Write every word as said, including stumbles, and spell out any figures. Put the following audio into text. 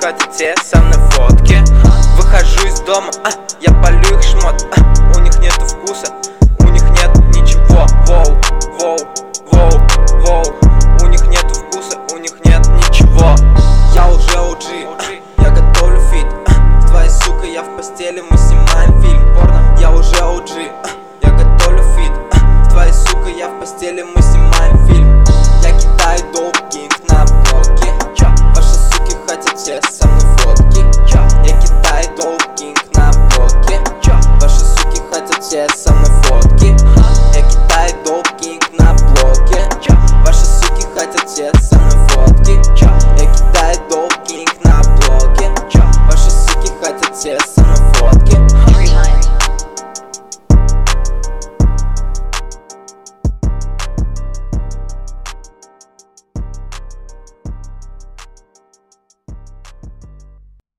хотят те со мной фотки. Выхожу из дома, а, я полю их шмот, а, у них нету вкуса.